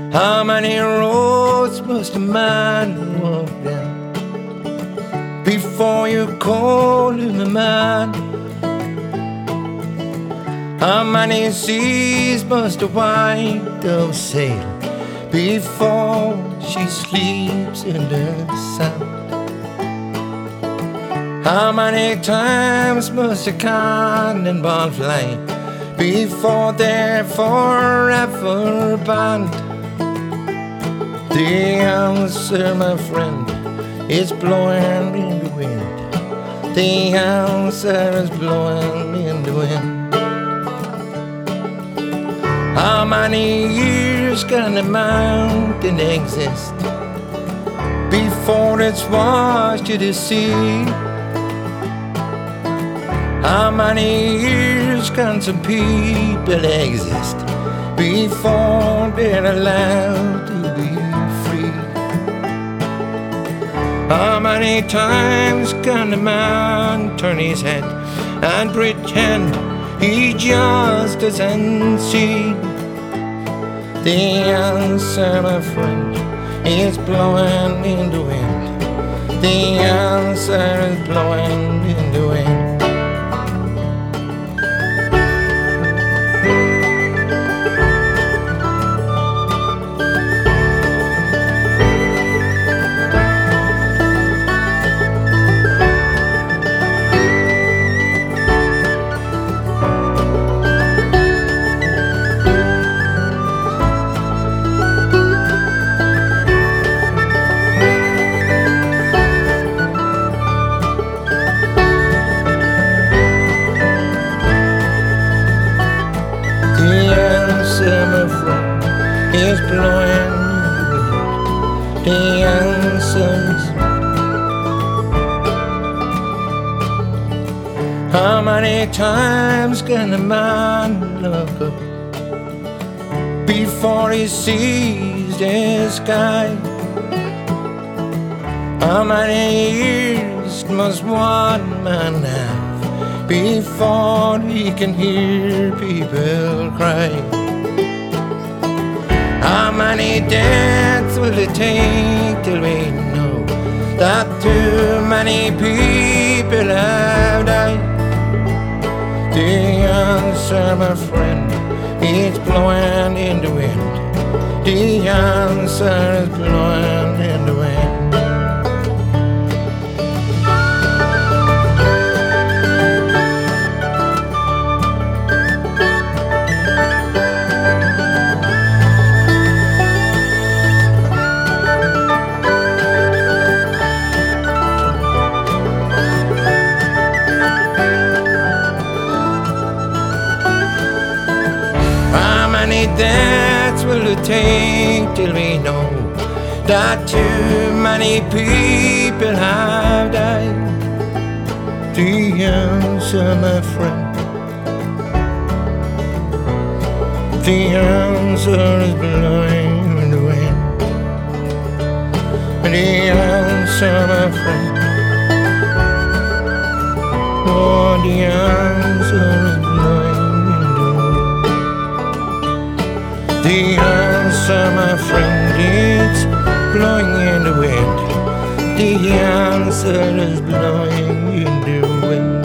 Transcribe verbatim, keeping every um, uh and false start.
How many roads must a man walk down before you call him a man? How many seas must a white dove sail before she sleeps in the sand? How many times must a cannonball fly before they're forever banned? The answer, my friend, is blowing in the wind. The answer is blowing in the wind. How many years can a mountain exist before it's washed to the sea? How many years can some people exist before they're allowed to be free? How many times can a man turn his head and pretend he just doesn't see? The answer, my friend, is blowing in the wind. The answer is blowing in the wind. Is blowing the answers. How many times can a man look up before he sees the sky? How many years must one man have before he can hear people cry? How many deaths will it take till we know that too many people have died? The answer, my friend, is blowing in the wind. The answer is blowing in the wind. How many deaths will it take till we know that too many people have died? The answer, my friend, the answer is blowing in the wind. The answer, my friend, oh, the answer is blowing. The answer, my friend, it's blowing in the wind. The answer is blowing in the wind.